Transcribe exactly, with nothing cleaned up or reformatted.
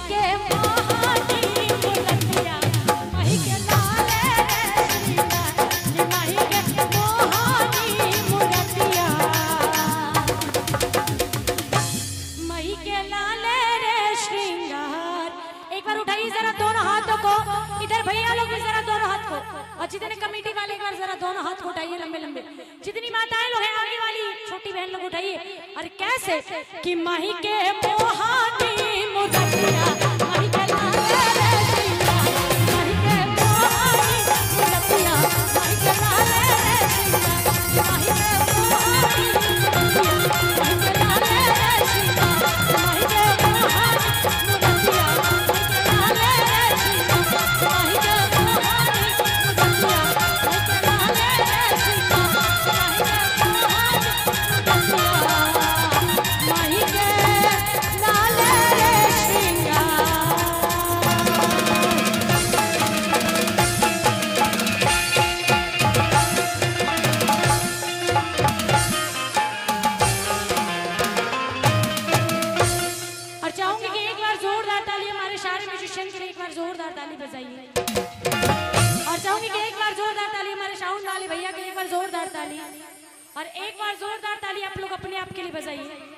के मोहानी मुरतिया माही के लाले रे श्रृंगार कि माही के मोहानी मुरतिया माही के लाले रे श्रृंगार। एक बार उठाइए जरा दोनों हाथों को, इधर भैया लोग भी जरा दोनों हाथ को, और जितने कमेटी वाले एक बार जरा दोनों हाथ को उठाइए लंबे लंबे, जितनी माताएं लोग हैं आगे वाली छोटी बहन लोग उठाइए। अरे कैसे कि माही के मोहानी मुरतिया माही के लाले रे श्रृंगार माही के मोहानी मुरतिया माही के लाले रे श्रृंगार माही के मोहानी मुरतिया माही के लाले रे श्रृंगार माही के मोहानी मुरतिया माही के लाले रे श्रृंगार माही के मोहानी मुरतिया माही के लाले रे श्रृंगार माही के मोहानी मुरतिया माही के लाले रे और चाहूंगी कि एक बार जोरदार ताली हमारे सारे म्यूजिशियन के लिए एक बार जोरदार ताली बजाइए। और चाहूंगी कि एक बार जोरदार ताली हमारे साउंड वाले भैया के लिए एक बार जोरदार ताली, और एक बार जोरदार ताली आप लोग अपने आप के लिए बजाइए।